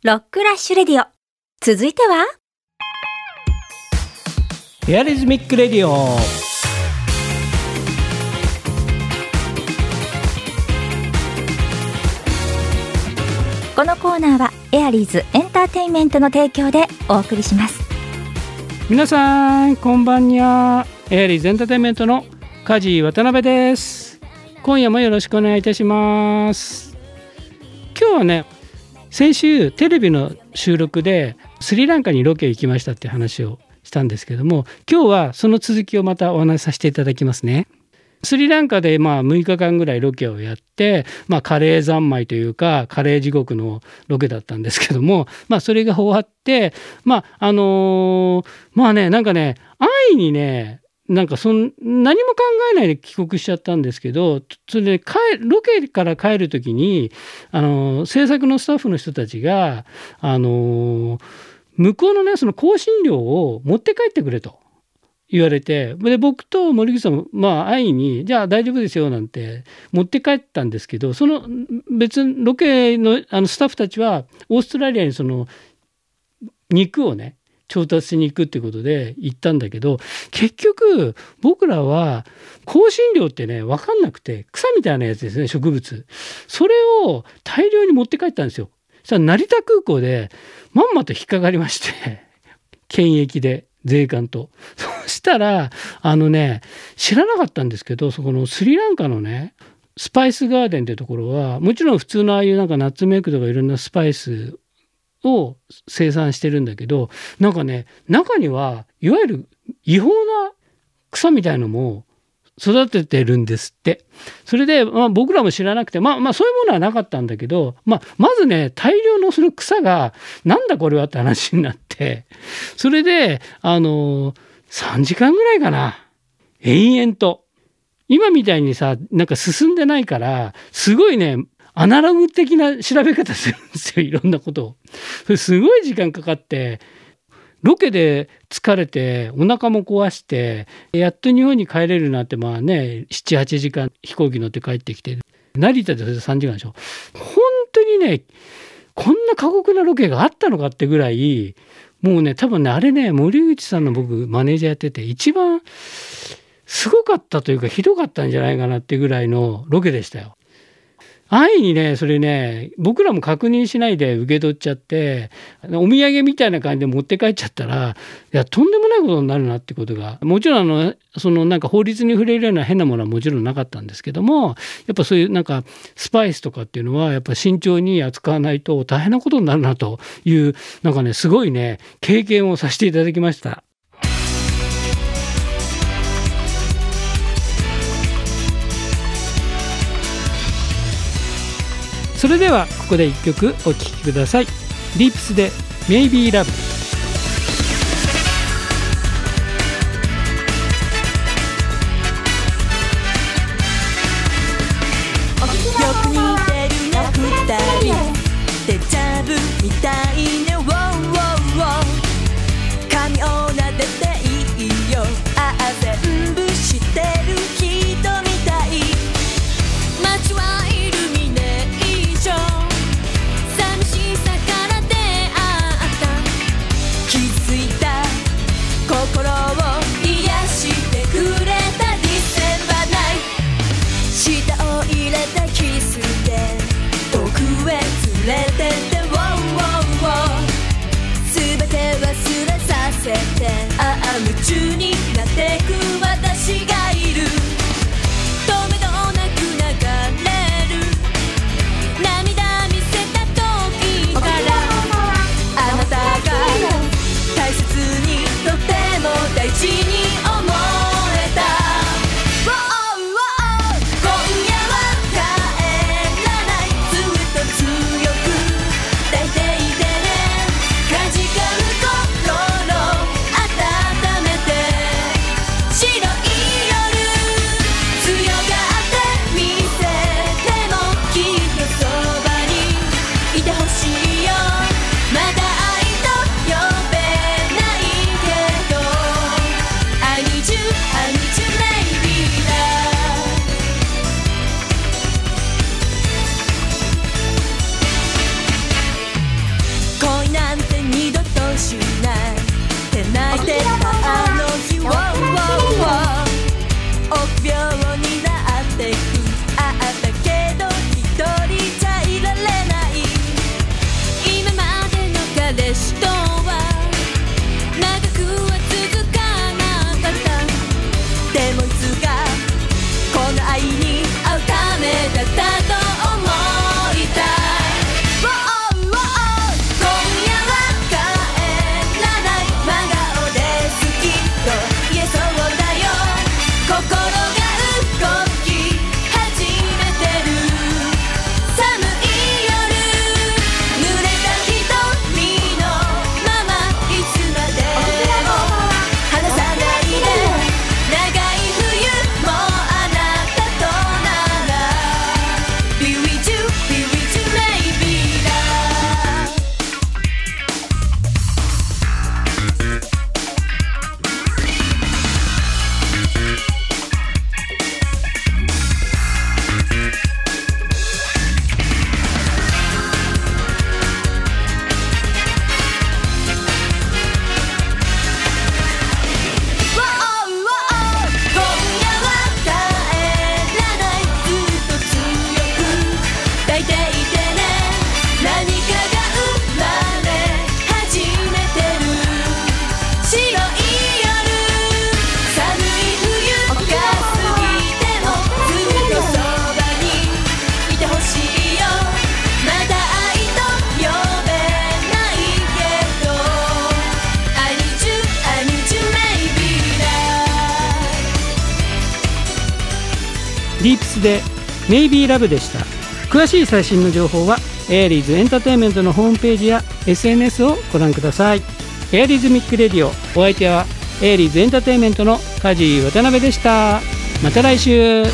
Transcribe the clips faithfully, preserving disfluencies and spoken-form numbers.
ロックラッシュレディオ。続いてはエアリズミックレディオ。 このコーナーはエアリーズエンターテインメントの提供でお送りします。 皆さんこんばんにゃ。エアリーズエンターテインメントの梶渡辺です。今夜もよろしくお願いいたします。今日はね、先週テレビの収録でスリランカにロケ行きましたって話をしたんですけども、今日はその続きをまたお話しさせていただきますね。スリランカでまあむいかかんぐらいロケをやって、まあ、カレー三昧というかカレー地獄のロケだったんですけども、まあ、それが終わってまああのー、まあねなんかね安易にねなんかそん何も考えないで帰国しちゃったんですけど、それで帰ロケから帰る時にあの制作のスタッフの人たちがあの向こうのねその香辛料を持って帰ってくれと言われて、で僕と森口さんもまあ安易にじゃあ大丈夫ですよなんて持って帰ったんですけど、その別にロケのあのスタッフたちはオーストラリアにその肉をね調達しに行くっていうことで行ったんだけど、結局僕らは香辛料ってね分かんなくて草みたいなやつですね、植物、それを大量に持って帰ったんですよ。そしたら成田空港でまんまと引っかかりまして検疫で税関と。そしたらあのね知らなかったんですけど、そこのスリランカのねスパイスガーデンってところはもちろん普通のああいうなんかナッツメイクとかいろんなスパイスを生産してるんだけど、なんかね中にはいわゆる違法な草みたいのも育ててるんですって。それで、まあ、僕らも知らなくて、まあ、まあそういうものはなかったんだけど、まあ、まずね大量のその草がなんだこれはって話になって、それであのさんじかんぐらいかな延々と今みたいにさなんか進んでないからすごいねアナログ的な調べ方するんですよ、いろんなことを。それすごい時間かかって、ロケで疲れてお腹も壊してやっと日本に帰れるなってまあねななはちじかん飛行機乗って帰ってきて、成田でそれでさんじかんでしょ。本当にねこんな過酷なロケがあったのかってぐらい、もうね多分ねあれね森口さんの僕マネージャーやってて一番すごかったというかひどかったんじゃないかなってぐらいのロケでしたよ。安易にねそれね僕らも確認しないで受け取っちゃってお土産みたいな感じで持って帰っちゃったら、いやとんでもないことになるなってことが、もちろんあのそのなんか法律に触れるような変なものはもちろんなかったんですけども、やっぱそういうなんかスパイスとかっていうのはやっぱ慎重に扱わないと大変なことになるなというなんかねすごいね経験をさせていただきました。それではここでいっきょくお聴きください。ディープスで Maybe Love。 よく似てるな二人、デジャブみたいね、ウォーウォーウォー、髪を撫でていいよ、ああ全部知ってる人みたい、街はイルミネーション、寂しさから出会った気づいた心を癒してくれたディセンバーナイト、舌を入れたキスで遠くへ連れてってウォーウォーウォーディープスでメイビーラブでした。詳しい最新の情報はエアリーズエンターテインメントのホームページや エスエヌエス をご覧ください。エアリーズミックレディオ、お相手はエアリーズエンターテインメントの梶渡辺でした。また来週。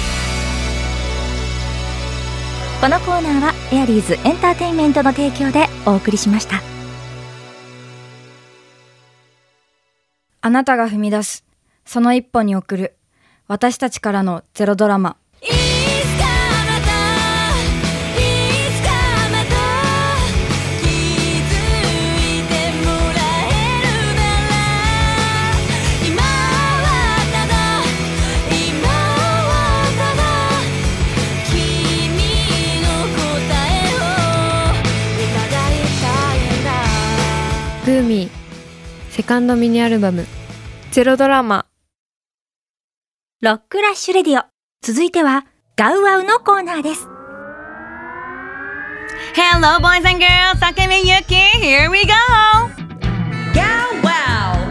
このコーナーはエアリーズエンターテインメントの提供でお送りしました。 あなたが踏み出すその一歩に送る私たちからのゼロドラマ。 いつかまたいつかまた気づいてもらえるなら、今はただ今はただ君の答えをいただいたいんだ。 グーミーセカンドミニアルバムゼロドラマ。 ロックラッシュレディオ、続いてはガウワウのコーナーです。 Hello boys and girls, Takemi Yuki, here we go! Go wow!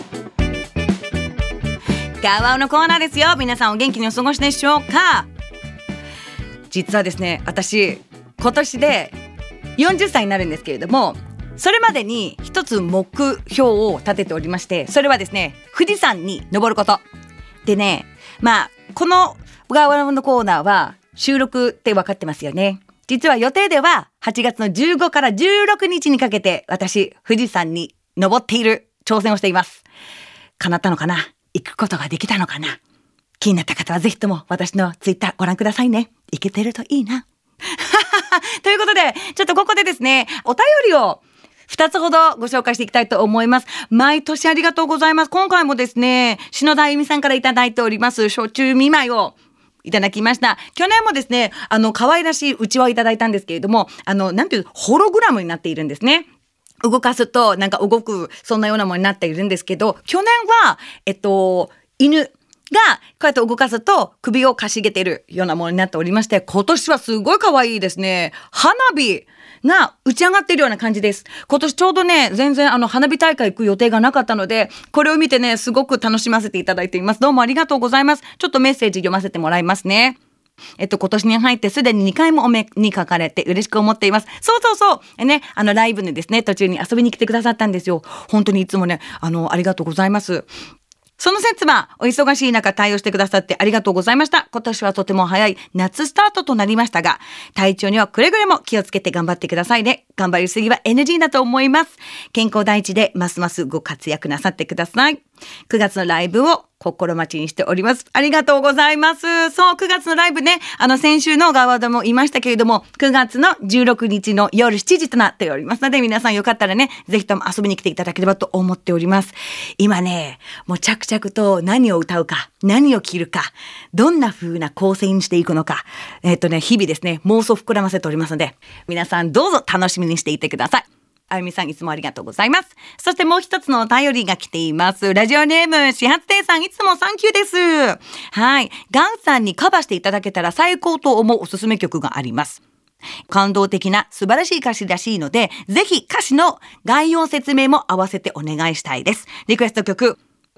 ガウワウのコーナーですよ。皆さんお元気にお過ごしでしょうか。実はですね、私今年でよんじゅっさいになるんですけれども、それまでに一つ目標を立てておりまして、それはですね、富士山に登ることでね、まあこのガウワウのコーナーは収録って分かってますよね。実は予定でははちがつのじゅうごからじゅうろくにちにかけて私富士山に登っている挑戦をしています。叶ったのかな、行くことができたのかな。気になった方はぜひとも私のツイッターご覧くださいね。行けてるといいなということで、ちょっとここでですね、お便りをふたつほどご紹介していきたいと思います。毎年ありがとうございます。今回もですね、篠田あゆみさんからいただいております暑中見舞いをいただきました。去年もですね、あの可愛らしいうちわをいただいたんですけれども、あのなんていうホログラムになっているんですね。動かすとなんか動く、そんなようなものになっているんですけど、去年はえっと犬がこうやって動かすと首をかしげているようなものになっておりまして、今年はすごい可愛いですね。花火が打ち上がっているような感じです。今年ちょうどね、全然あの花火大会行く予定がなかったので、これを見てね、すごく楽しませていただいています。どうもありがとうございます。ちょっとメッセージ読ませてもらいますね。えっと、今年に入ってすでににかいもお目にかかれて嬉しく思っています。そうそうそう。えね、あのライブにですね、途中に遊びに来てくださったんですよ。本当にいつもね、あの、ありがとうございます。その説はお忙しい中対応してくださってありがとうございました。今年はとても早い夏スタートとなりましたが、体調にはくれぐれも気をつけて頑張ってくださいね。頑張りすぎは エヌジー だと思います。健康第一でますますご活躍なさってください。くがつのライブを心待ちにしております。ありがとうございます。そう、くがつのライブね、あの先週のガワでも言いましたけれども、くがつのじゅうろくにちの夜しちじとなっておりますので、皆さんよかったらね、ぜひとも遊びに来ていただければと思っております。今ね、もう着々と何を歌うか、何を着るか、どんな風な構成にしていくのか、えっとね、日々ですね、妄想膨らませておりますので、皆さんどうぞ楽しみにしていてください。あゆみさんいつもありがとうございます。そしてもう一つのお便りが来ています。ラジオネーム始発亭さん、いつもサンキューです。はい、ガンさんにカバーしていただけたら最高と思うおすすめ曲があります。感動的な素晴らしい歌詞らしいので、ぜひ歌詞の概要説明も合わせてお願いしたいです。リクエスト曲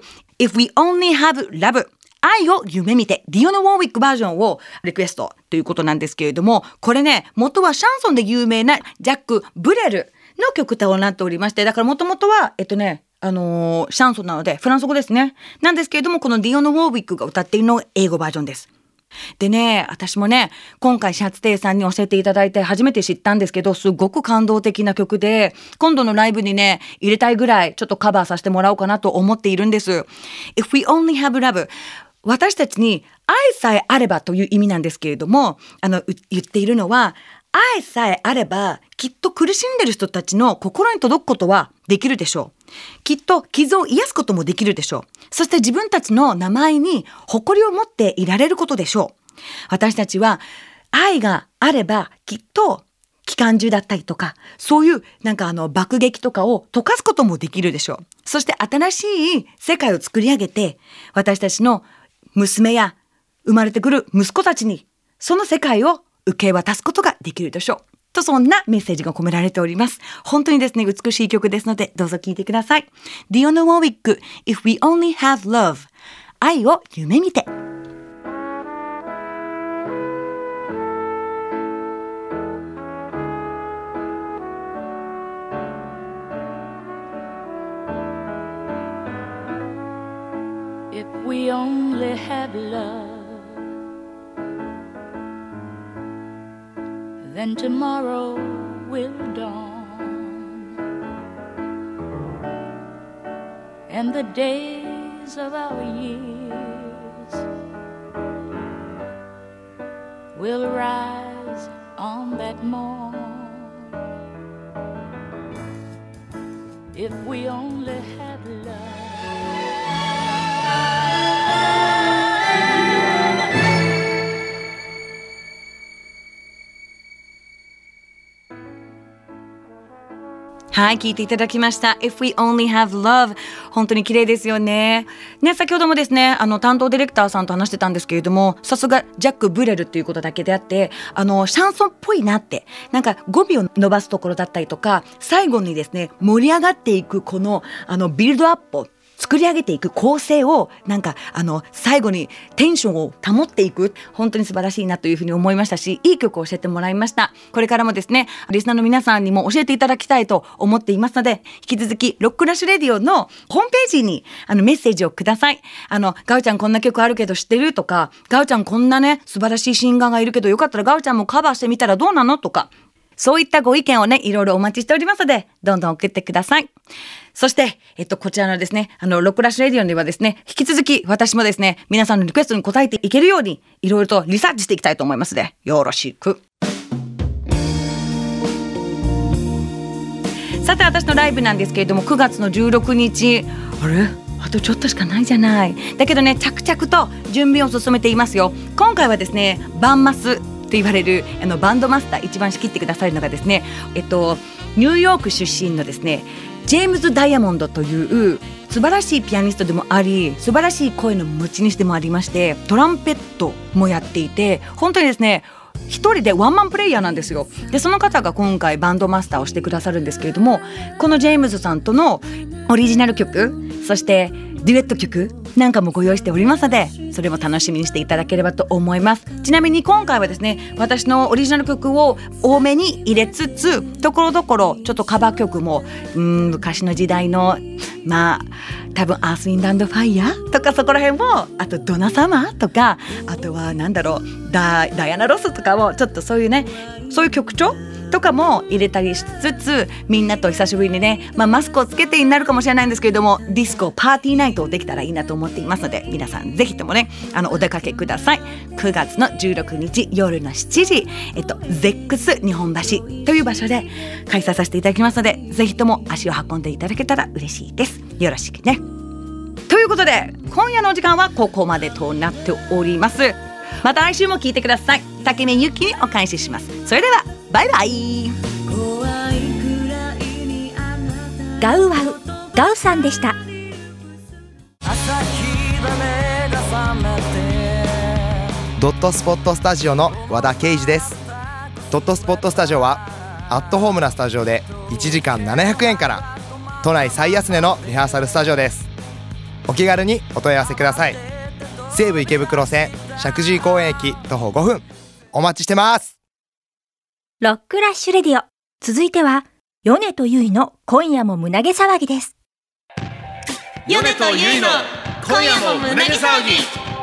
If We Only Have Love、愛を夢見て、ディオノ・ウォーウィックバージョンをリクエストということなんですけれども、これね、元はシャンソンで有名なジャック・ブレルの曲となっておりまして、だからもともとはえっとねあのー、シャンソンなのでフランス語ですね、なんですけれども、このディオノ・ウォーウィックが歌っているのが英語バージョンです。でね、私もね、今回始発亭さんに教えていただいて初めて知ったんですけど、すごく感動的な曲で、今度のライブにね入れたいぐらいちょっとカバーさせてもらおうかなと思っているんです。 If we only have love、私たちに愛さえあればという意味なんですけれども、あの言っているのは、愛さえあればきっと苦しんでる人たちの心に届くことはできるでしょう。きっと傷を癒すこともできるでしょう。そして自分たちの名前に誇りを持っていられることでしょう。私たちは愛があればきっと機関銃だったりとか、そういうなんかあの爆撃とかを溶かすこともできるでしょう。そして新しい世界を作り上げて、私たちの娘や生まれてくる息子たちにその世界を受け渡すことができるでしょうと、そんなメッセージが込められております。本当にですね、美しい曲ですのでどうぞ聴いてください。ディオノ・ウォーウィック If We Only Have Love、 愛を夢見て。 we only had love, then tomorrow will dawn, and the days of our years will rise on that morn. If we only had love. はい、聞いていただきました。If we only have love。本当に綺麗ですよね。ね、先ほどもですね、あの担当ディレクターさんと話してたんですけれども、さすがジャック・ブレルっていうことだけであって、あのシャンソンっぽいなって、なんか語尾を伸ばすところだったりとか、最後にですね、盛り上がっていくこのあのビルドアップ。作り上げていく構成をなんかあの最後にテンションを保っていく、本当に素晴らしいなというふうに思いましたし、いい曲を教えてもらいました。これからもですね、リスナーの皆さんにも教えていただきたいと思っていますので、引き続きロックラッシュレディオのホームページにあのメッセージをください。あのガウちゃんこんな曲あるけど知ってるとか、ガウちゃんこんなね素晴らしいシンガーがいるけどよかったらガウちゃんもカバーしてみたらどうなのとか、そういったご意見をねいろいろお待ちしておりますので、どんどん送ってください。そして、えっと、こちらのですね、あの、ロックラッシュレディオではですね、引き続き私もですね、皆さんのリクエストに応えていけるように、いろいろとリサーチしていきたいと思いますので、よろしく。さて、私のライブなんですけれども、くがつのじゅうろくにち、あれ？あとちょっとしかないじゃない。だけどね、着々と準備を進めていますよ。今回はですね、バンマスと言われる、あの、バンドマスター、一番仕切ってくださるのがですね、えっと、ニューヨーク出身のですね、ジェームズ・ダイヤモンドという素晴らしいピアニストでもあり、素晴らしい声の持ち主でもありまして、トランペットもやっていて、本当にですね一人でワンマンプレイヤーなんですよ。でその方が今回バンドマスターをしてくださるんですけれども、このジェームズさんとのオリジナル曲、そしてデュエット曲なんかもご用意しておりますので、それも楽しみにしていただければと思います。ちなみに今回はですね、私のオリジナル曲を多めに入れつつ、ところどころちょっとカバー曲もうーん昔の時代のまあ多分アース・ウィンド・アンド・ファイヤーとかそこら辺も、あとドナ・サマーとか、あとはなんだろう ダ, ダイアナ・ロスとかもちょっとそういうね、そういう曲調とかも入れたりしつつ、みんなと久しぶりにね、まあ、マスクをつけてになるかもしれないんですけれども、ディスコパーティーナイトをできたらいいなと思っていますので、皆さんぜひともねあのお出かけください。くがつのじゅうろくにち夜のしちじ、えっと、ゼックス 日本橋という場所で開催させていただきますので、ぜひとも足を運んでいただけたら嬉しいです。よろしくね。ということで今夜のお時間はここまでとなっております。また来週も聞いてください。竹目ゆきにお返しします。それではバイバイ。 ガウワウガウさんでした。 ドットスポットスタジオの和田圭司です。ドットスポットスタジオはアットホームなスタジオでいちじかんななひゃくえんから、都内最安値のリハーサルスタジオです。お気軽にお問い合わせください。西武池袋線石神井公園駅徒歩ごふん、お待ちしてます。 ロックラッシュレディオ、続いては米とゆいの今夜も胸毛騒ぎです。 米とゆいの今夜も胸毛騒ぎ。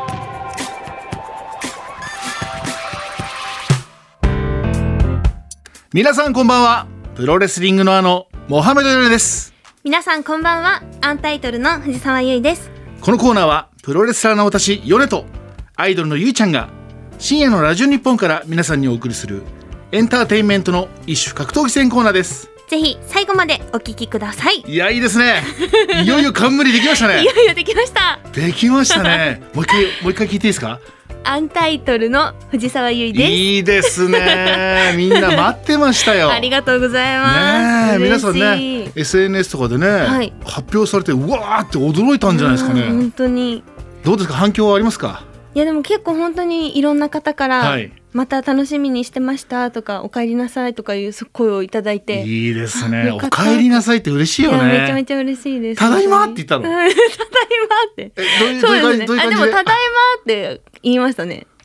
皆さんこんばんは。プロレスリングのあのモハメド・ヨネです。 皆さんこんばんは。アンタイトルの藤沢優衣です。 このコーナーはプロレスラーの私ヨネとアイドルのゆいちゃんが深夜のラジオ日本から皆さんにお送りするエンターテインメントの一種格闘技戦コーナーです。 ぜひ最後までお聞きください。 いや、いいですね。いよいよ冠できましたね。 いよいよできました。 できましたね。もう一回もう一回聞いていいですか。 アンタイトルの藤沢優衣です。 いいですね。みんな待ってましたよ。 ありがとうございます。 ね、皆さんね エスエヌエス とかでね、はい、発表されてうわーって驚いたんじゃないですかね。 本当に。 どうですか、反響はありますか。 いやでも結構本当にいろんな方から、はい、また楽しみにしてましたとか、お帰りなさいとかいう声をいただいて。 いいですね。お帰りなさいって嬉しいよね。 いやめちゃめちゃ嬉しいです。 ただいまって言ったの。ただいまって。 えどういうどういう感じ、どういう感じで。 あ、でもただいまって言いましたね。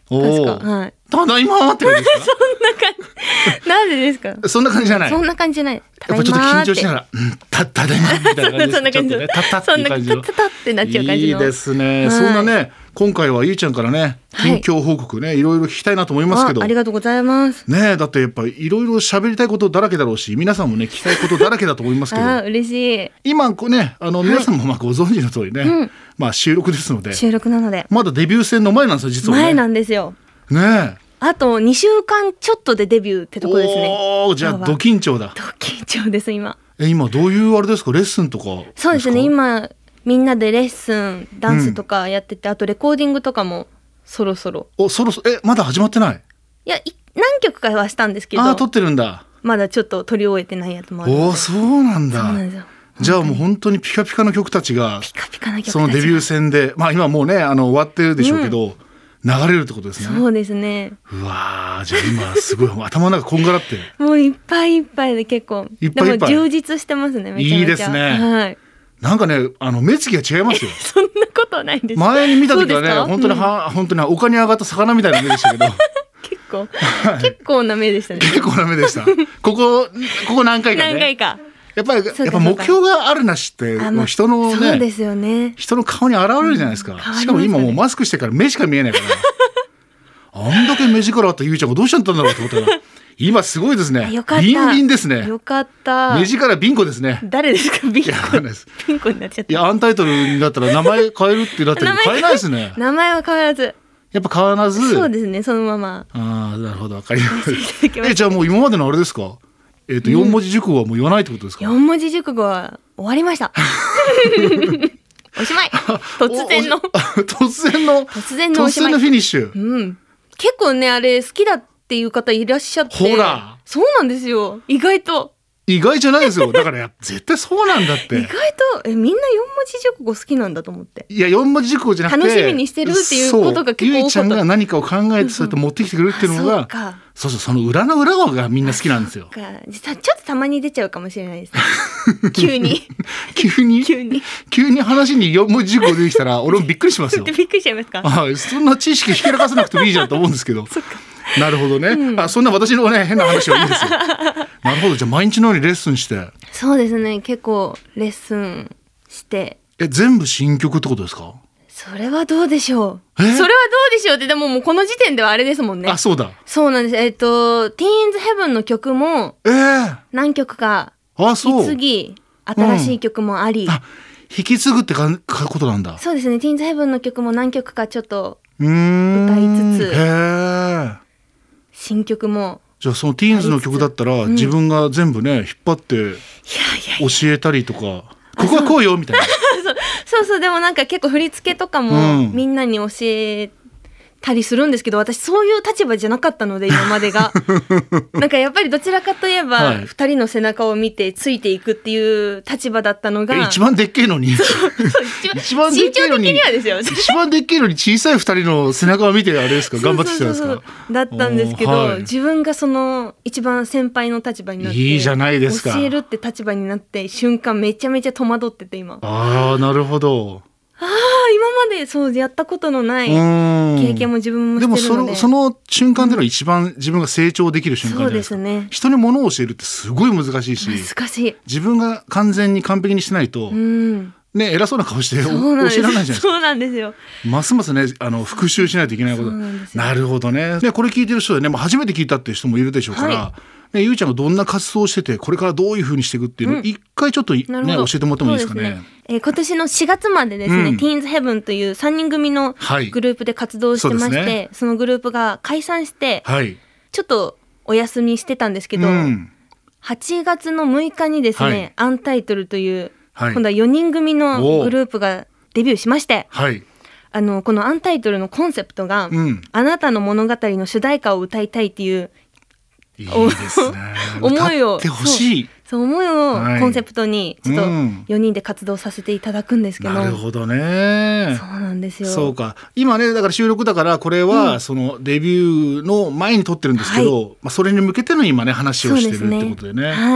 お確か、はい、 ただいまって感じですか？ そんな感じ。なんでですか？ そんな感じじゃない。 そんな感じじゃない。 やっぱちょっと緊張しながら、うん、たただいまみたいな感じです。 そんな感じ。 ちょっとね、たたっていう感じの。 たたってなっちゃう感じの。 いいですね。はい、そんなね、今回はゆいちゃんからね、近況報告ね、はい、いろいろ聞きたいなと思いますけど。 あ、ありがとうございます。 ね、だってやっぱいろいろ喋りたいことだらけだろうし、皆さんもね聞きたいことだらけだと思いますけど。 あ、嬉しい。 今こうね、あの皆さんもまあご存知の通りね、はい、まあ収録ですので。 収録なので。 まだデビュー戦の前なんですよ実はね。 前なんですよ。 ねえ。 あとにしゅうかんちょっとでデビューってとこですね。 おー、じゃあド緊張だ。 ド緊張です今。 え、今どういうあれですか、レッスンとかですか？ そうですね、今みんなでレッスンダンスとかやってて、うん、あとレコーディングとかもそろそろ。 お、そろそろ、え、まだ始まってない？ いや、い何曲かはしたんですけど。 あ、撮ってるんだ。 まだちょっと撮り終えてないやつもある。 お、そうなんだ。 そうなんですよ。 じゃあもう本当にピカピカの曲たちがピカピカな曲たちがそのデビュー戦で、まあ今もうね、あの終わってるでしょうけど、うん、流れるってことですね。 そうですね。 うわー、じゃあ今すごい頭の中こんがらってもういっぱいいっぱいで結構いっぱいいっぱいでも充実してますね。めちゃめちゃいいですね。 はい。 なんかね、あの目つきが違いますよ。 そんなことないんです。 前に見た時はね、本当には、 うん、 本当に丘に上がった魚みたいな目でしたけど。 結構、はい、結構な目でしたね。 結構な目でした。ここここ何回かね。 何回か。 やっぱりやっぱ目標があるなしってもう人のね、 そうですよね。 人の顔に現れるじゃないですか。うん、しかも今もうマスクしてから目しか見えないから。あんだけ目力あったゆいちゃんがどうしちゃったんだろうと思ったら、今すごいですね。 よかった。 ビンビンですね。 よかった。 目力ビンコですね。 誰ですかビンコ。ビンコになっちゃった。 いや、アンタイトルになったら名前変えるってなってる変えないですね。 名前は変わらず。 やっぱ変わらず。 そうですね、そのまま。 ああ、なるほど、わかりました。え、じゃあもう今までのあれですか。えっと、四文字熟語はもう言わないってことですか。 四文字熟語は終わりました。おしまい。突然の。 突然の。 突然のおしまい。 突然のフィニッシュ。 うん。結構ね、あれ好きだっていう方いらっしゃって。 ほら。 そうなんですよ。意外と。 意外じゃないですよ。だからや絶対そうなんだって。 意外とえみんな四文字熟語好きなんだと思って。 いや四文字熟語じゃなくて楽しみにしてるっていうことが結構多かった。 ゆいちゃんが何かを考えてそうやって持ってきてくれるっていうのが、うんうん、そうか。そうそうその裏の裏側がみんな好きなんですよ。 実はちょっとたまに出ちゃうかもしれないですね。急に急に急に急に話に四文字熟語出てきたら俺もびっくりしますよ。 びっくりしちゃいますか。 あ、そんな知識ひけらかさなくてもいいじゃんと思うんですけど。 そっか。 なるほどね、うん、あそんな私のね変な話はいいですよ。なるほど、じゃあ毎日のようにレッスンして。 そうですね、結構レッスンして。 え、全部新曲ってことですか。 それはどうでしょう。それはどうでしょうって、でももうこの時点ではあれですもんね。 あ、そうだ。 そうなんです。えっとティーンズヘブンの曲も何曲か引き継ぎ、新しい曲もあり、うん、あ、 引き継ぐってかことなんだ。 そうですね、ティーンズヘブンの曲も何曲かちょっと歌いつつ、 へー、 新曲も。 じゃあそのティーンズの曲だったら、うん、自分が全部ね引っ張って教えたりとか、いやいやいや、ここはこうよみたいな。 そうそうそう、でもなんか結構振り付けとかもみんなに教えたりするんですけど、私そういう立場じゃなかったので今までがなんかやっぱりどちらかといえばふたりの背中を見てついていくっていう立場だったのが、 一番でっけえのに一番身長的にはですよ。 一番でっけえのに小さいふたりの背中を見てあれですか、頑張ってきたんですか。そうそうそうだったんですけど、はい、自分がその一番先輩の立場になって、 いいじゃないですか、 教えるって立場になって瞬間めちゃめちゃ戸惑ってて今。 ああ、なるほど。 ああ、今までそうやったことのない経験も自分もしてるので。 でもその、その瞬間での一番自分が成長できる瞬間じゃないですか。 そうですね。 人に物を教えるってすごい難しいし、 難しい。 自分が完全に完璧にしないと、うんね、偉そうな顔して教えられないじゃないですか。 そうなんですよ。 ますますね、あの復習しないといけないこと。な, なるほどね。でこれ聞いてる人でね、もう初めて聞いたっていう人もいるでしょうから、はい、ね、ゆいちゃんがどんな活動をしててこれからどういう風にしていくっていうのを一、うん、回ちょっとね教えてもらってもいいですかね。 えー、今年のしがつまでですね、うん、ティーンズヘブンというさんにん組のグループで活動してまして、はい、 そ, ね、そのグループが解散して、はい、ちょっとお休みしてたんですけど、うん、はちがつのむいかにですね、はい、アンタイトルという、はい、今度はよにん組のグループがデビューしまして、はい、あのこのアンタイトルのコンセプトが、うん、あなたの物語の主題歌を歌いたいっていういいですね思いを、 歌ってほしい、 そう思いをコンセプトにちょっとよにんで活動させていただくんですけど、うん、 なるほどね。 そうなんですよ。 そうか、今ねだから収録だからこれはそのデビューの前に撮ってるんですけど、うん、まあ、それに向けての今ね話をしてるってことでね、はい、い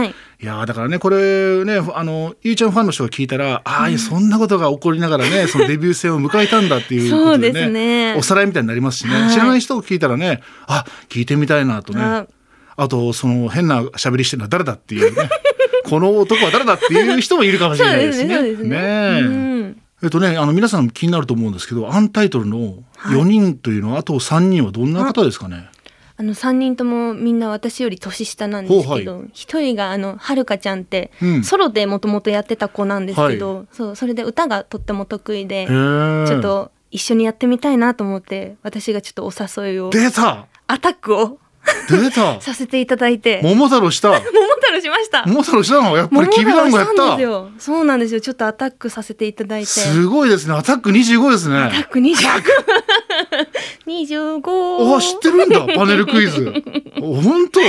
いやだからねこれねあのゆいちゃんファンの人が聞いたら、ああ、うん、そんなことが起こりながらねそのデビュー戦を迎えたんだっていうことでね、そうですね、おさらいみたいになりますしね、はい、知らない人が聞いたらね、あ聞いてみたいなとね、あ, あとその変な喋りしてるのは誰だっていうねこの男は誰だっていう人もいるかもしれないですね。そうですね。ねえ、うん、えっとねあの皆さん気になると思うんですけど、アンタイトルのよにんというのは、はい、あとさんにんはどんな方ですかね。 あのさんにんともみんな私より年下なんですけど、ひとりがあのはるかちゃんって、うん、ソロでもともとやってた子なんですけど、はい、そうそれで歌がとっても得意で、ちょっと一緒にやってみたいなと思って、私がちょっとお誘いを出たアタックを出たさせていただいて、 桃太郎した桃太郎しました桃太郎したのやっぱりきびだんごやった。 んですよ。そうなんですよ。ちょっとアタックさせていただいて、 すごいですね。アタックにじゅうごですね。 アタックにじゅうごにじゅうごあ知ってるんだパネルクイズ本当、はい、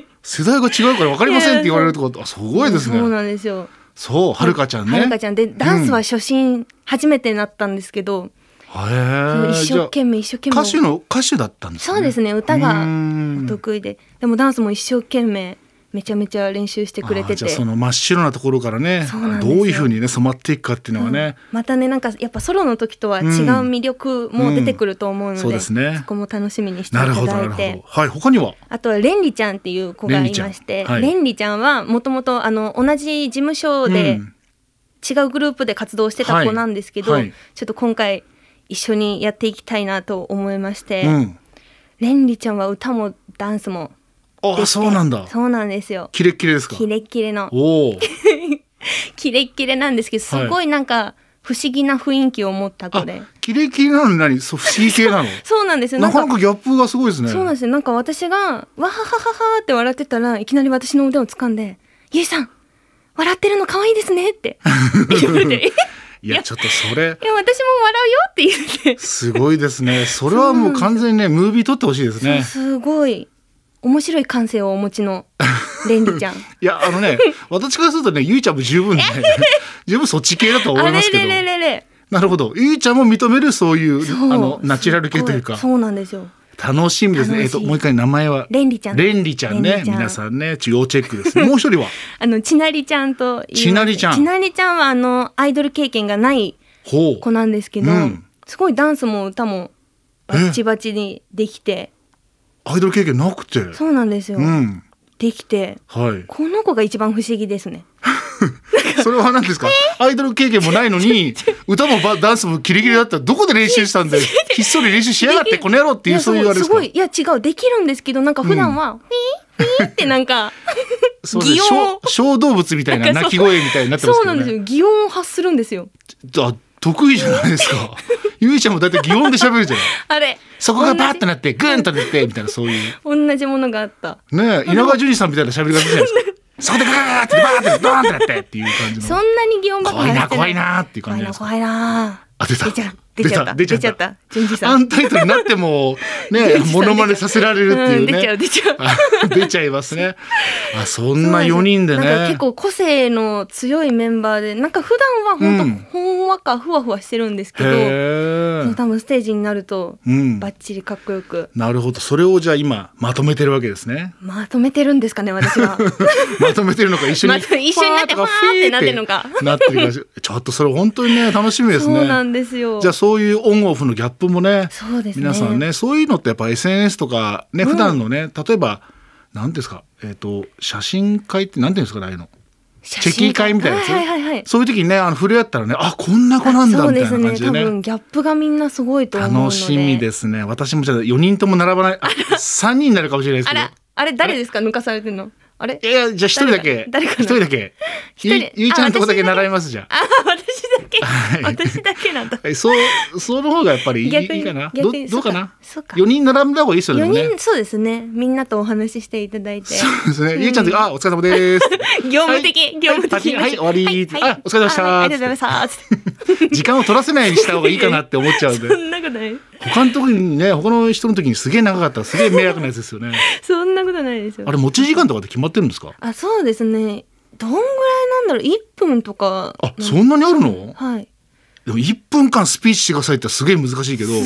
世代が違うから分かりませんって言われるとか、あすごいですね。 そうなんですよ。 そうはるかちゃんね。 はるかちゃんでダンスは初心、うん、初めてなったんですけど、 へ一生懸命一生懸命歌手の歌手だったんですね。 そうですね、歌が得意で、でもダンスも一生懸命めちゃめちゃ練習してくれてて、 じゃあその真っ白なところからねどういうふうにね染まっていくかっていうのはね、 うん、またねなんかやっぱソロの時とは違う魅力も出てくると思うので、うんうん、 そうですね、そこも楽しみにしていただいて。なるほどなるほど、はい、他にはあとはレンリちゃんっていう子がいまして、レンリちゃんはもともと同じ事務所で違うグループで活動してた子なんですけど、はいはい、ちょっと今回一緒にやっていきたいなと思いまして、うん、レンリちゃんは歌もダンスもできて。あそうなんだ。そうなんですよ。 キレッキレですか。 キレッキレのおキレッキレなんですけど、すごいなんか不思議な雰囲気を持った子で、はい、 キレッキレなのに何そう不思議系なのそうなんですよ。 なかなかギャップがすごいですね。 そうなんですよ。なんか私がわははははって笑ってたらいきなり私の腕を掴んで、ゆいさん笑ってるの可愛いですねって言われていやちょっとそれいや私も笑うよって言ってすごいですね。それはもう完全にねムービー撮ってほしいですね。 すごい面白い感性をお持ちのレンリちゃんいやあのね私からするとねゆいちゃんも十分ね十分そっち系だと思いますけど、あれれれれれなるほど、ゆいちゃんも認めるそういうあのナチュラル系というか、 そうなんですよ。 楽しみですね。えっともう一回名前はレンリちゃん。 レンリちゃんね、皆さんね要チェックですね。もう一人はあのちなりちゃんとちなりちゃん。 ちなりちゃんはあのアイドル経験がない子なんですけど、うん、すごいダンスも歌もバチバチにできて、 アイドル経験なくて。 そうなんですよ、うん、できて、 はい、 この子が一番不思議ですねそれは何ですかアイドル経験もないのに歌もダンスもキレキレだったらどこで練習したんでひっそり練習しやがってこの野郎っていう、そういうあれですか。 すごい、いや違う、できるんですけどなんか普段は、うん、フィーフィーってなんか擬音小動物みたいな鳴き声みたいになってますけどね。 そうなんですよ、擬音を発するんですよ。 あ得意じゃないですかゆいちゃんもだって擬音で喋るじゃないあれそこがバーってなってグーンと出てみたいな、そういう同じものがあったねえ稲川淳二さんみたいな喋り方じゃないですかそこでガーってバーってドーンってなってっていう感じの、 そんなに擬音ばっかり怖いな怖いなっていう感じですか。 怖いなあ出た出ちゃ出ちゃった出ちゃった淳二さんアンタイトルになってもねモノマネさせられるっていうね、 うん、出ちゃう出ちゃう出ちゃいますね。あそんなよにんでね、 なんか結構個性の強いメンバーで、なんか普段は本当ほんわかふわふわしてるんですけど、うん、多分ステージになるとバッチリかっこよく、 うん、なるほど、それをじゃあ今まとめてるわけですね。 まとめてるんですかね私はまとめてるのか一緒に、ま、 一緒になってファーってなってるのかなってるかちょっとそれ本当にね楽しみですね。 そうなんですよ。 じゃあそういうオンオフのギャップもね、 そうですね、 皆さんねそういうのってやっぱ エスエヌエス とかね、うん、普段のね例えば何ですか、えーと、写真会って何ていうんですかね、ああいうのチェキ会みたいなやつ、はいはいはい、そういう時にねあの触れ合ったらね、あこんな子なんだみたいな感じでね、そうですね、 多分ギャップがみんなすごいと思うので楽しみですね。私もじゃあよにんとも並ばない、あさんにんになるかもしれないですけど、 あれあれ誰ですか抜かされてるの。あれいやいやじゃあ一人だけ一人だけゆいちゃんのとこだけ習いますじゃん。 あ私だけ、はい、私だけなんだそうその方がやっぱりいいかな。ど, どうかな。よにん並んだ方がいいですよね。 よにんそうですね、みんなとお話ししていただいて。 そうですね、うん、ゆいちゃんとあお疲れ様です業務的、はい、業務的、 はい、はい、終わり、はい、あお疲れ様でした、 はい、ありがとうございました時間を取らせないようにした方がいいかなって思っちゃうんでそんなことない。 他の時にね他の人の時にすげえ長かったらすげえ迷惑なやつですよねそんなことないですよ。 あれ持ち時間とかって決まってるんですか。 あそうですね、どんぐらいなんだろう、いっぷんとか。 あそんなにあるの。 はい。 でもいっぷんかんスピーチしてくださいってすげえ難しいけど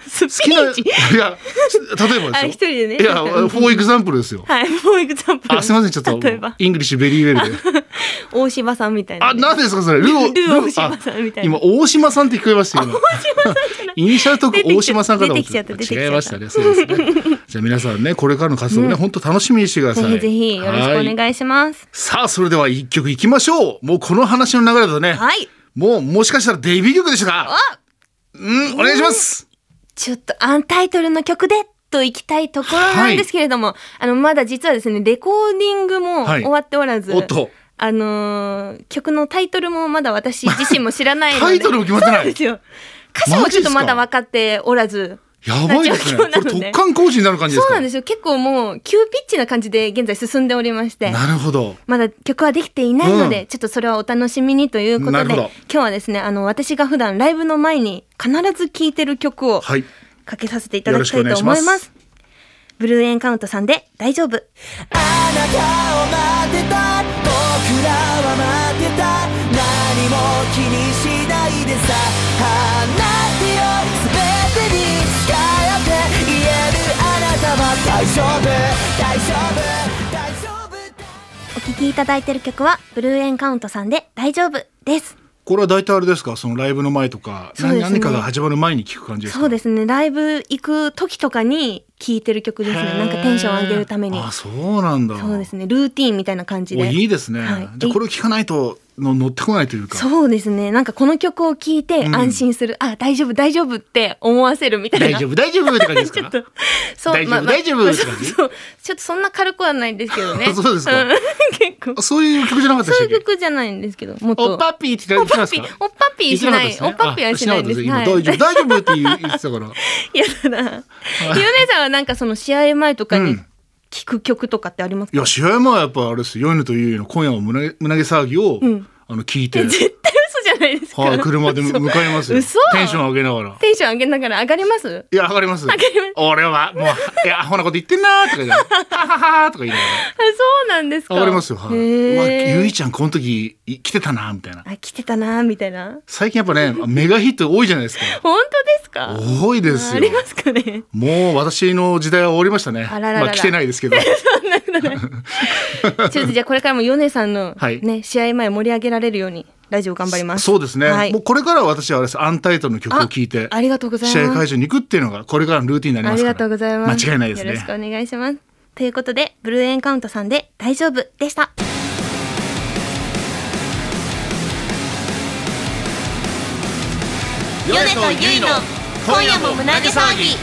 スピーチいや例えばですよ。 一人でね。 いやフォーエグザンプルですよ。 はいフォーエグザンプル。 あすみませんちょっとイングリッシュベリーウェルで。 大柴さんみたいな。 あ何ですかそれ。ルー大柴さんみたいな。 今大島さんって聞こえましたよ。イニシャルトーク大島さんから出てきちゃった出てきちゃった。 違いましたね。そうですね。じゃあ皆さんねこれからの活動ね本当楽しみにしてください。 ぜひぜひよろしくお願いします。 さあそれでは一曲いきましょう。もうこの話の流れだとね。 はい。 もうもしかしたらデビュー曲でしたか。うんお願いします。 ちょっとアンタイトルの曲でと行きたいところなんですけれども、はい、あのまだ実はですねレコーディングも終わっておらず、はい、おっとあのー、曲のタイトルもまだ私自身も知らないのでタイトルも決まってない。そうですよ。 歌詞もちょっとまだ分かっておらず。 やばいですね。これ特貫工事になる感じですか。 そうなんですよ。結構もう急ピッチな感じで現在進んでおりまして。 なるほど。 まだ曲はできていないので、うん、ちょっとそれはお楽しみにということで、今日はですね、あの私が普段ライブの前に必ず聴いてる曲をかけさせていただきたいと思います。はい、ますブルーエンカウントさんで大丈夫。あなたを待ってた、僕らは待ってた、何も気にしないでさ、放ってよ全てに近寄って言えるあなたは大丈夫大丈夫大丈夫。お聴きいただいている曲はブルーエンカウントさんで大丈夫です。 これは大体あれですか、そのライブの前とか、ね、何かが始まる前に聞く感じですか。 そうですね、ライブ行く時とかに聴いてる曲ですね。なんかテンション上げるために。 あ、そうなんだ。 そうですね、ルーティーンみたいな感じで。 いいですね、はい、じゃあこれを聴かないとの乗ってこないというか。 そうですね、なんかこの曲を聴いて安心する、うん、あ大丈夫大丈夫って思わせるみたいな。 大丈夫大丈夫って感じですか。 ちょっとそう大丈夫、まあ、大丈夫って感じ。 そうちょっとそんな軽くはないんですけどね。 そうですか。 結構そういう曲じゃなかったでしたっけ。 そういう曲じゃないんですけど、もっとおっぱっぴーって言ってますか。 おっぱっぴーしない、おっぱっぴーはしないんです。 大丈夫大丈夫って言ってたから。いやだな。ゆうねさんはなんかその試合前とかに聴く曲とかってありますか。 いや試合前はやっぱあれですよ、ヨネとユイの今夜も胸毛騒ぎを、うん、あの聞いて。 絶対嘘じゃないですか。 はい、車で向かいますよ。 嘘。 テンション上げながら。 テンション上げながら上がります。 いや上がります。上がります。俺はもういやアホなこと言ってんなーとか言いながら、はははとか言いながら。 そうなんですか。 上がりますよ。はい。うわゆいちゃんこの時来てたなみたいな。 あ来てたなみたいな。 最近やっぱねメガヒット多いじゃないですか。 本当ですか。 多いですよ。 ありますかね。 もう私の時代は終わりましたね。あららららまあ来てないですけど。そんなことない。 ちょっとじゃあこれからもヨネさんのね、はい、試合前盛り上げられるようにラジオ頑張ります。 そうですね、はい、もうこれからは私はあれです、アンタイトルの曲を聴いてあ, ありがとうございます。 試合会場に行くっていうのがこれからのルーティンになりますから。 ありがとうございます。 間違いないですね。 よろしくお願いします。ということでブルーエンカウントさんで大丈夫でした。 ヨネとユイの今夜も胸毛騒ぎ。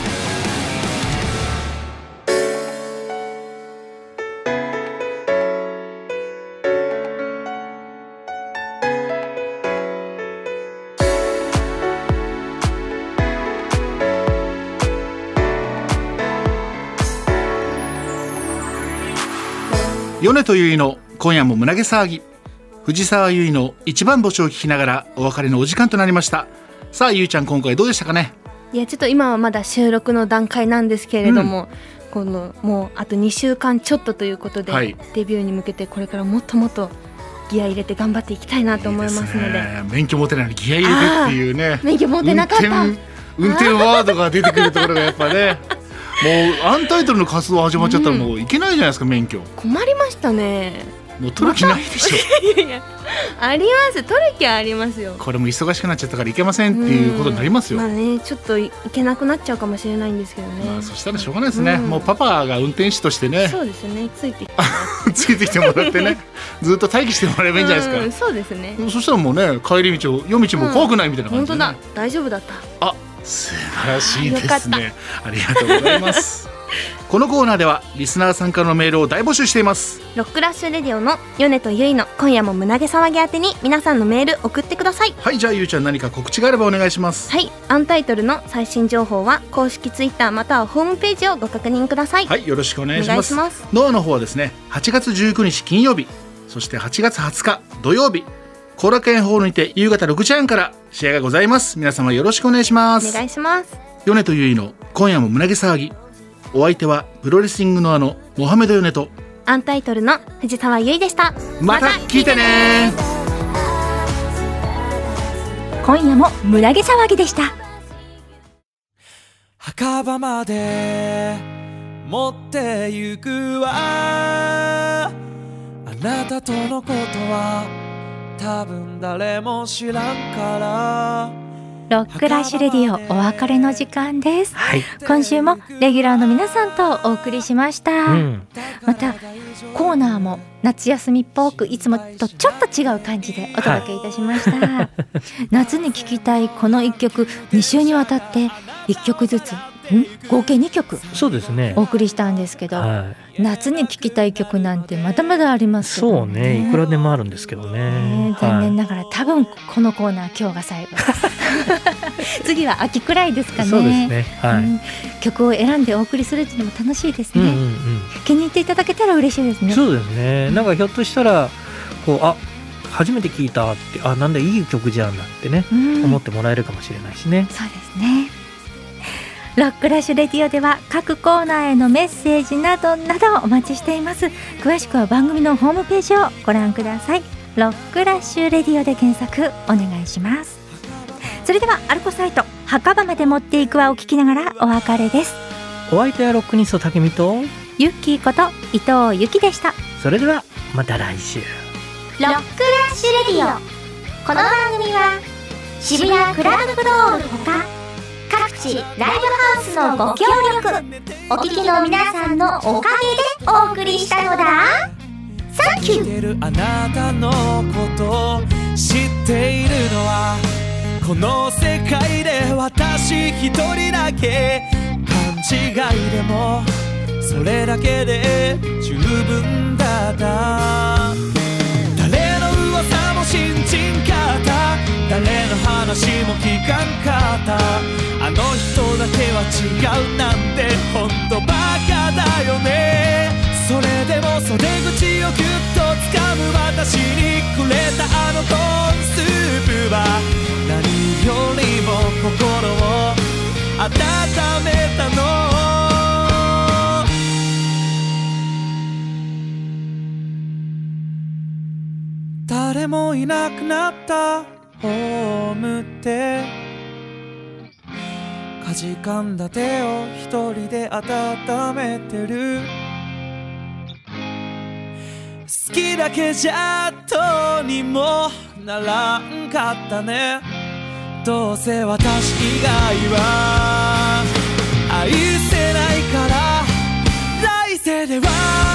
ヨネとユイの今夜も胸毛騒ぎ。藤沢優衣の一番星を聞きながらお別れのお時間となりました。さあゆいちゃん今回どうでしたかね。 いやちょっと今はまだ収録の段階なんですけれども、うん、このもうあとにしゅうかんちょっとということで、はい、デビューに向けてこれからもっともっとギア入れて頑張っていきたいなと思いますので。いいですね、 免許持てないのにギア入れてっていうね。 免許持てなかった。 運転、運転ワードが出てくるところがやっぱねもうアンタイトルの活動始まっちゃったらもういけないじゃないですか、うん、免許。 困りましたね。 もう取る気ないでしょ。 いやいやあります、取る気はありますよ。 これも忙しくなっちゃったからいけませんっていうことになりますよ。 まあね、ちょっといけなくなっちゃうかもしれないんですけどね。 まあ、そしたらしょうがないですね、うん、もうパパが運転手としてね。 そうですね、ついてきてついてきてもらってねずっと待機してもらえばいいんじゃないですか。 うん、そうですね。 そしたらもうね帰り道を夜道も怖くないみたいな感じで、ね、 うん、本当だ、大丈夫だった。 あ、素晴らしいですね。ありがとうございますこのコーナーではリスナーさんからのメールを大募集しています。 ロックラッシュレディオのヨネとユイの今夜も胸毛騒ぎ宛てに皆さんのメール送ってください。 はい、じゃあゆうちゃん何か告知があればお願いします。 はい、アンタイトルの最新情報は公式ツイッターまたはホームページをご確認ください。 はい、よろしくお願いします。ノアの方はですねはちがつじゅうくにち金曜日、そしてはちがつはつか土曜日、後楽園ホールにて夕方ろくじはんから試合がございます。皆様よろしくお願いします。 お願いします。 ヨネとユイの今夜も胸毛騒ぎ。お相手はプロレスリングノアのモハメドヨネとアンタイトルの藤沢優衣でした。 また聞いてね。 今夜も胸毛騒ぎでした。 墓場まで持ってゆくわ。あなたとのことは多分誰も知らんから。 ロックラッシュレディオお別れの時間です、 はい、 今週もレギュラーの皆さんとお送りしました、うん、またコーナーも夏休みっぽくいつもとちょっと違う感じでお届けいたしました、はい、夏に聴きたいこのいっきょくに週にわたっていっきょくずつん合計にきょくそうですねお送りしたんですけど、はい、夏に聴きたい曲なんてまだまだありますけど、ね、 そうねいくらでもあるんですけどね、 ね残念ながら、はい、多分このコーナー今日が最後次は秋くらいですかね。 そうですね、はい、うん、 曲を選んでお送りするっていうのも楽しいですね、うんうんうん、気に入っていただけたら嬉しいですね。 そうですね、なんかひょっとしたらこうあ初めて聴いたってあなんだいい曲じゃんなんてね、うん、思ってもらえるかもしれないしね。 そうですね。ロックラッシュレディオでは各コーナーへのメッセージなどなどお待ちしています。詳しくは番組のホームページをご覧ください。ロックラッシュレディオで検索お願いします。それではアルコサイト墓場まで持っていくはを聞きながらお別れです。 お相手はロックニストタケミとユッキーこと伊藤由紀でした。 それではまた来週。 ロックラッシュレディオ、この番組は渋谷クラブフロールほか各地ライブハウスのご協力お聞きの皆さんのおかげでお送りしたのだ。サンキュー。 あなたのことを知っているのはこの世界で私一人だけ。勘違いでもそれだけで十分だった。誰の噂も信じんかった、誰の話も聞かんかった。あの人だけは違うなんてほんとバカだよね。それでも袖口をギュッと掴む私にくれたあのコーンスープは何よりも心を温めたの。誰もいなくなったホームでかじかんだ手を一人で温めてる。好きだけじゃどうにもならんかったね。どうせ私以外は愛せないから来世では